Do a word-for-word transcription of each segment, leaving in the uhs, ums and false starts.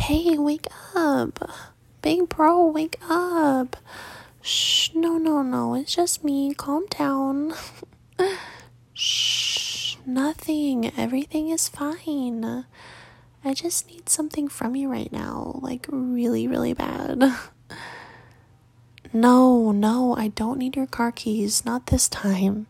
Hey, wake up. Big bro, wake up. Shh, no, no, no. It's just me. Calm down. Shh, nothing. Everything is fine. I just need something from you right now. Like, really, really bad. No, no, I don't need your car keys. Not this time.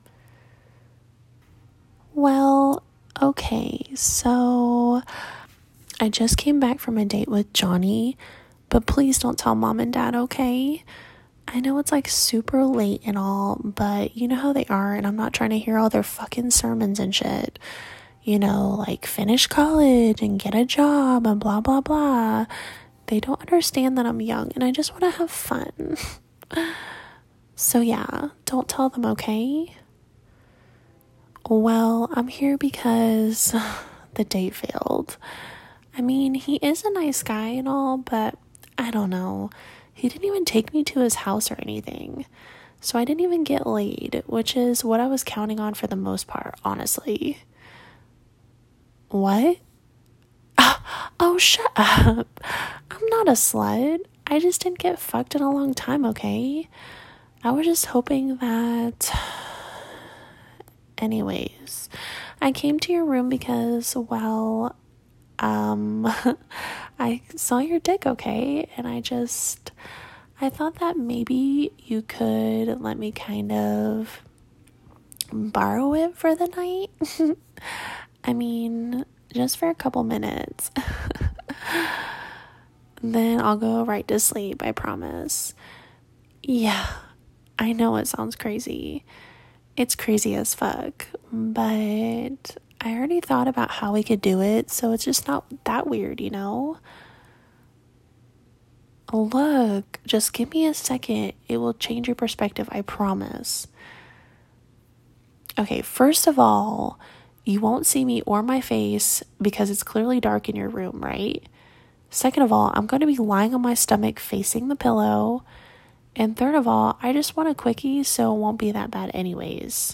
Well, okay, so I just came back from a date with Johnny, but please don't tell mom and dad, okay? I know it's like super late and all, but you know how they are, and I'm not trying to hear all their fucking sermons and shit. You know, like finish college and get a job and blah, blah, blah. They don't understand that I'm young and I just want to have fun. So yeah, don't tell them, okay? Well, I'm here because the date failed. I mean, he is a nice guy and all, but I don't know. He didn't even take me to his house or anything. So I didn't even get laid, which is what I was counting on for the most part, honestly. What? Oh, shut up. I'm not a slut. I just didn't get fucked in a long time, okay? I was just hoping that... Anyways, I came to your room because, well, um, I saw your dick, okay? And I just, I thought that maybe you could let me kind of borrow it for the night. I mean, just for a couple minutes. Then I'll go right to sleep, I promise. Yeah, I know it sounds crazy. It's crazy as fuck, but I already thought about how we could do it, so it's just not that weird, you know? Look, just give me a second. It will change your perspective, I promise. Okay, first of all, you won't see me or my face because it's clearly dark in your room, right? Second of all, I'm going to be lying on my stomach facing the pillow. And third of all, I just want a quickie, so it won't be that bad anyways.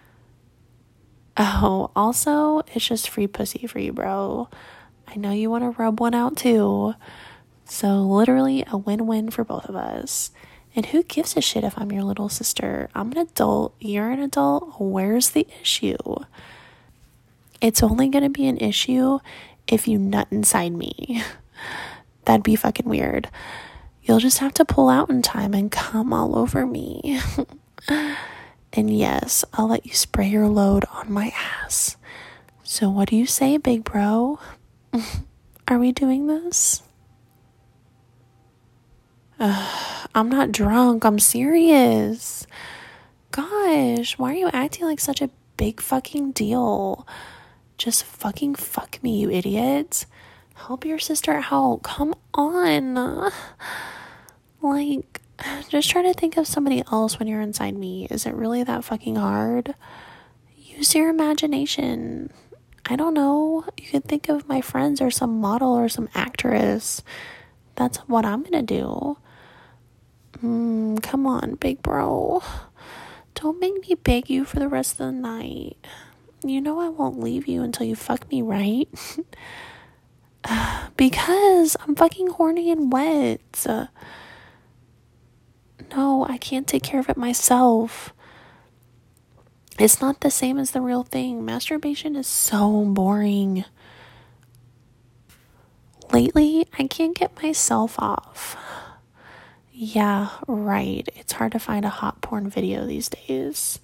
Oh, also, it's just free pussy for you, bro. I know you want to rub one out too. So literally a win-win for both of us. And who gives a shit if I'm your little sister? I'm an adult. You're an adult. Where's the issue? It's only going to be an issue if you nut inside me. That'd be fucking weird. You'll just have to pull out in time and come all over me. And yes, I'll let you spray your load on my ass. So what do you say, big bro? Are we doing this? Uh, I'm not drunk. I'm serious. Gosh, why are you acting like such a big fucking deal? Just fucking fuck me, you idiot. Help your sister out. Come on. Like, just try to think of somebody else when you're inside me. Is it really that fucking hard? Use your imagination. I don't know. You could think of my friends or some model or some actress. That's what I'm gonna do. Mm, come on, big bro. Don't make me beg you for the rest of the night. You know I won't leave you until you fuck me, right? Because I'm fucking horny and wet. No, I can't take care of it myself. It's not the same as the real thing. Masturbation is so boring. Lately, I can't get myself off. Yeah, right. It's hard to find a hot porn video these days.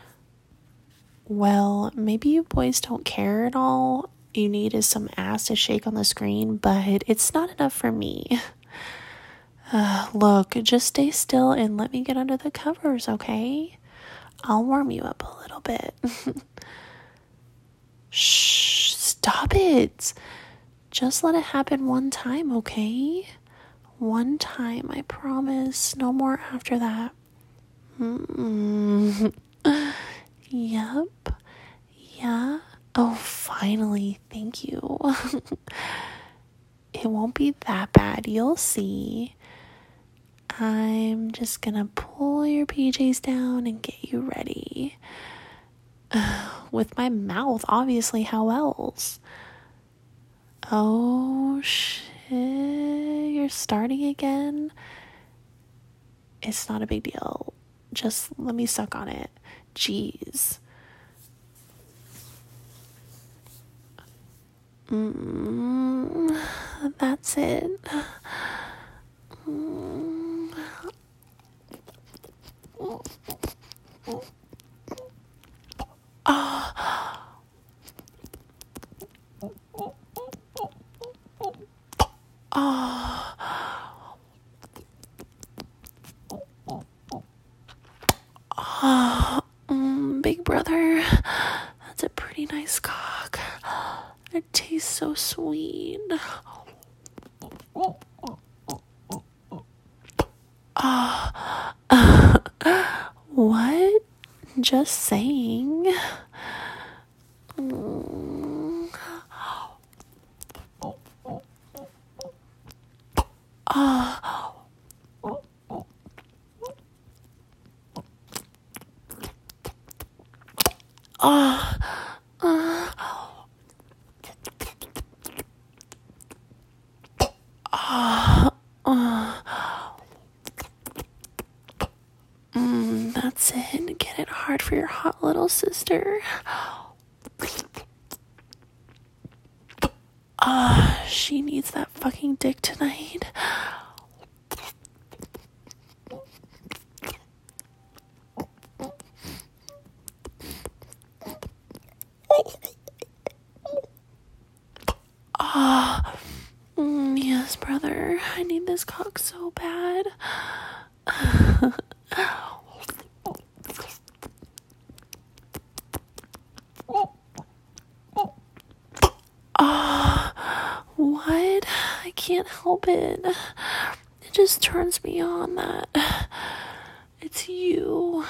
Well, maybe you boys don't care at all. You need is some ass to shake on the screen, but it's not enough for me. Uh, look, just stay still and let me get under the covers, okay? I'll warm you up a little bit. Shh, stop it. Just let it happen one time, okay? One time, I promise. No more after that. Mm-mm. Yep. Yeah. Oh, finally. Thank you. It won't be that bad. You'll see. I'm just gonna pull your P Js down and get you ready. With my mouth, obviously. How else? Oh, shit. Eh, you're starting again? It's not a big deal. Just let me suck on it. Jeez. Mm, that's it. Mm. Oh. Oh. Oh. Mm, big brother, that's a pretty nice cock. It tastes so sweet. Oh. What? Just saying. Mm. Oh. Oh. Uh. Oh. Uh. Mm, that's it. Get it hard for your hot little sister. Ah, uh, she needs that fucking dick tonight. Ah, uh, mm, yes, brother. I need this cock so bad. Ah, uh, what? I can't help it. It just turns me on that it's you.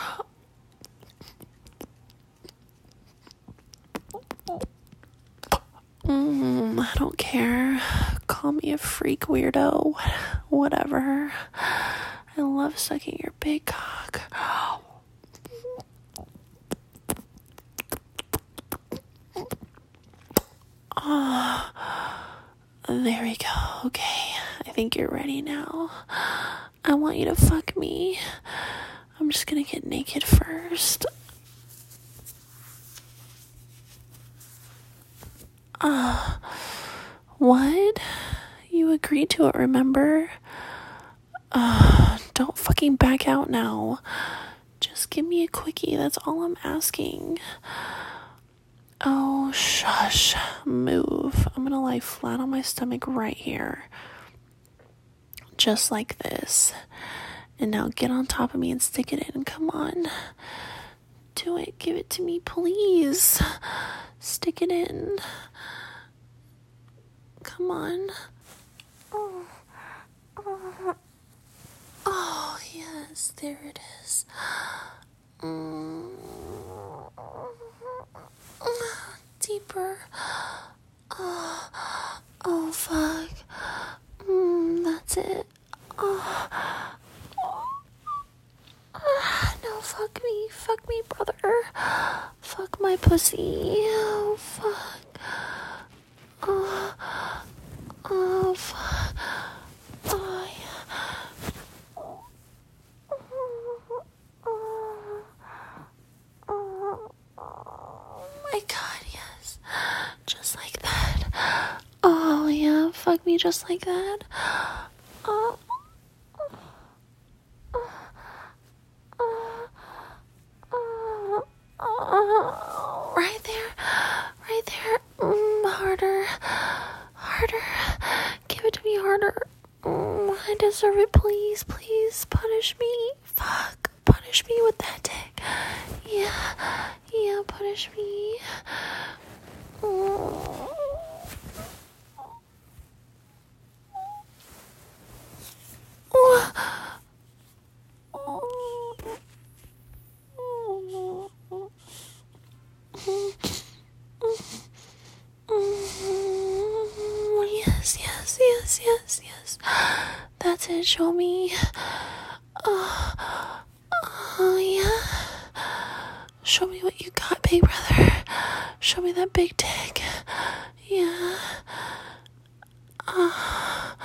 Mm, I don't care. Call me a freak weirdo. Whatever. I love sucking your big cock. Oh, there we go. Okay, I think you're ready now. I want you to fuck me. I'm just gonna get naked first. Uh, what? You agreed to it, remember? Uh, don't fucking back out now. Just give me a quickie, that's all I'm asking. Oh, shush. Move. I'm gonna lie flat on my stomach right here. Just like this. And now get on top of me and stick it in. Come on. Do it. Give it to me, please. Stick it in. Come on. Oh, oh, oh yes, there it is. Mm. Deeper. Oh, oh fuck. Mm, that's it. Oh. Oh. No, fuck me. Fuck me, brother. Fuck my pussy. Oh, fuck. Oh, oh, fuck. Oh, yeah. Oh, my God, yes. Just like that. Oh, yeah. Fuck me just like that. Oh. Right there, right there. Mm, harder, harder. Give it to me harder. Mm, I deserve it. Please, please punish me. Fuck, punish me with that dick. Yeah, yeah, punish me. Mm. Yes, yes, yes, yes, yes. That's it. Show me. Oh, oh, yeah. Show me what you got, big brother. Show me that big dick. Yeah. Uh,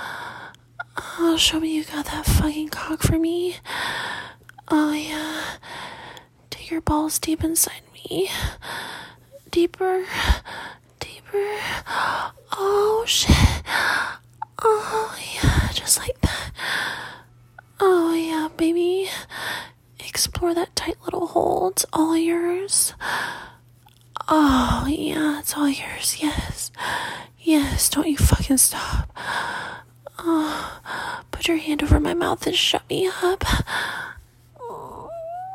show me you got that fucking cock for me. Oh, yeah. Dig your balls deep inside me. Deeper. Deeper. Oh, shit. Oh, yeah. Just like that. Oh, yeah, baby. Explore that tight little hole. It's all yours. Oh, yeah, it's all yours. Yes. Yes, don't you fucking stop. Oh, put your hand over my mouth and shut me up. Oh,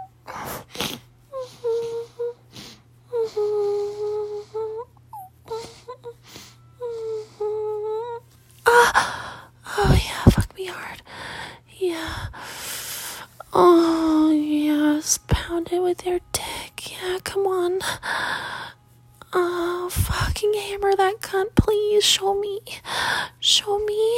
oh yeah, fuck me hard. Yeah. Oh, yes, pound it with your dick. Yeah, come on. Oh, fucking hammer that cunt, please. Show me. Show me.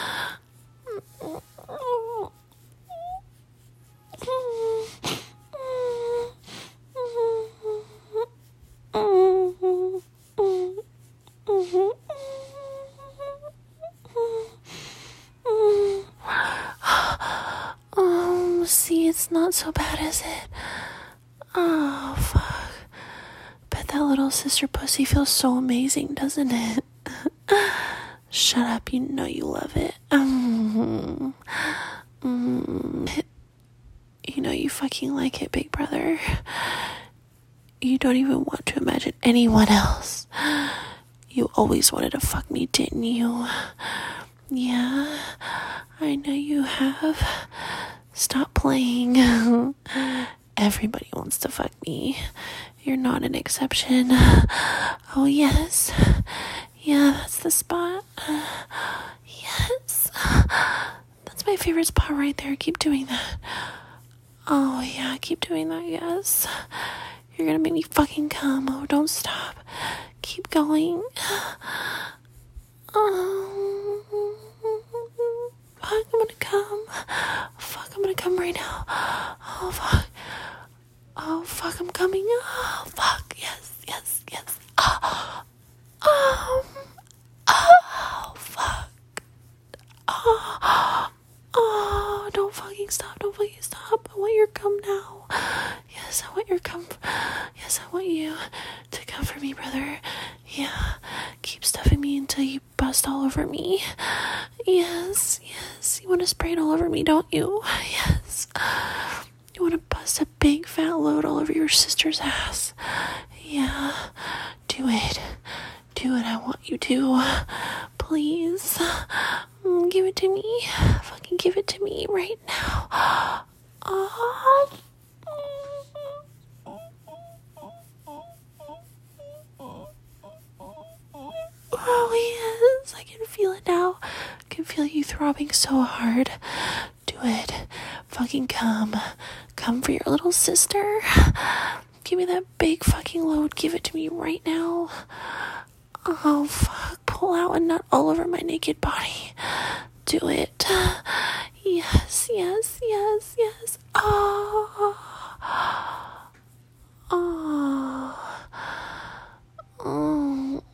Um, see, it's not so bad, is it? Oh, fuck. Bet that little sister pussy feels so amazing, doesn't it? Shut up, you know you love it. Um, mm, you know you fucking like it, big brother. You don't even want to imagine anyone else. You always wanted to fuck me, didn't you? Yeah, I know you have. Stop playing. Everybody wants to fuck me. You're not an exception. Oh, yes. Yeah, that's the spot. Yes. That's my favorite spot right there. Keep doing that. Oh, yeah, keep doing that, yes. You're gonna make me fucking come. Oh, don't stop. Keep going. Oh, fuck, I'm gonna come. Fuck, I'm gonna come right now. Oh, fuck. Oh, fuck, I'm coming. Oh, fuck. Yes, yes, yes. Oh, oh, oh fuck. Oh, oh, don't fucking stop. Don't fucking stop. I want your cum now. Yes, I want your cum. Yes, I want you to come for me, brother. Yeah, keep stuffing me until you bust all over me. Yes, yes. You want to spray it all over me, don't you? Yes. You want to bust a big fat load all over your sister's ass. Yeah, do it. Do it. I want you to. Please. Mm, give it to me. Fucking give it to me right now. Oh. Oh, yes. I can feel it now. I can feel you throbbing so hard. Do it. Fucking come. Come for your little sister. Give me that big fucking load. Give it to me right now. Oh, fuck. Pull out a nut all over my naked body. Do it. Yes, yes, yes, yes. Oh. Oh. Oh.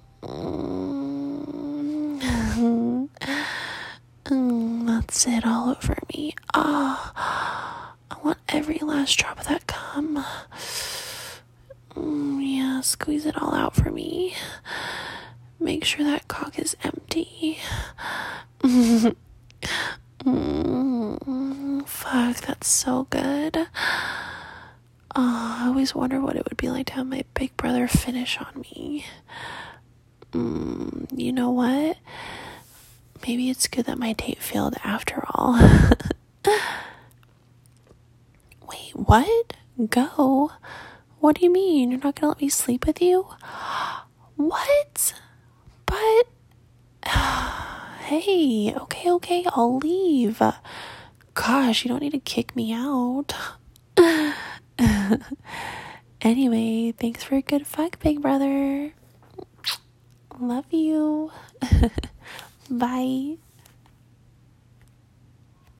Mm. Mm, that's it all over me. Oh. I want every last drop of that cum. Mm, yeah, squeeze it all out for me. Make sure that cock is empty. mm, fuck, that's so good. Oh, I always wonder what it would be like to have my big brother finish on me. Mm, you know what? Maybe it's good that my date failed after all. Wait, what? Go? What do you mean? You're not gonna let me sleep with you? What? But, hey, okay, okay, I'll leave. Gosh, you don't need to kick me out. Anyway, thanks for a good fuck, big brother. Love you. Bye.